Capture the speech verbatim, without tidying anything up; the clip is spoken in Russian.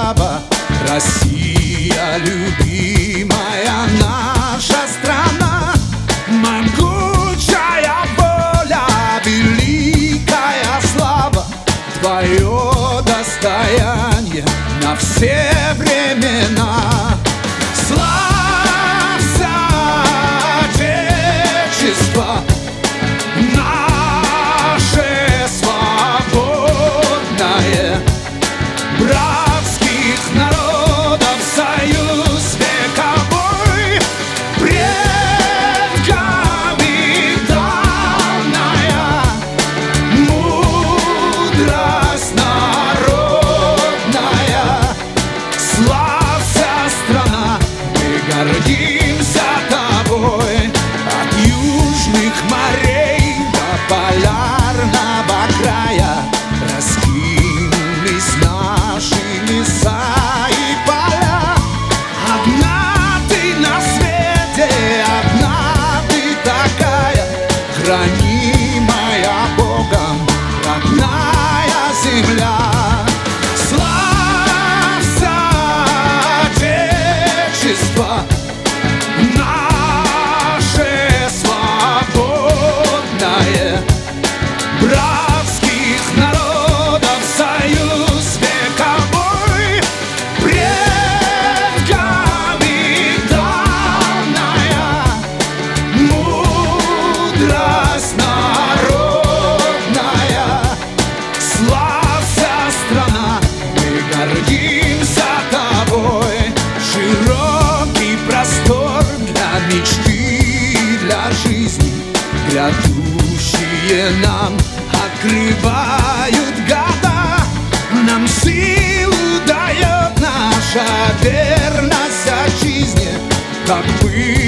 слава. Россия, любимая наша страна, могучая воля, великая слава, твое достояние на все времена. Славься, Отечество наше свободное, братских народов союз вековой, предками данная мудрость народная. Славься, страна, мы гордимся тобой, от южных морей до полярного края раскинулись наши леса и поля. Одна ты на свете, одна ты такая, хранимая Богом родная земля. Славься, Отечество наше свободное, братских народов союз вековой, предками данная мудрость народная. Славься, страна, мы гордимся тобой, широкий простор для мечты, для жизни, грядущие нам открывают года. Нам силу дает наша верность отчизне, как бы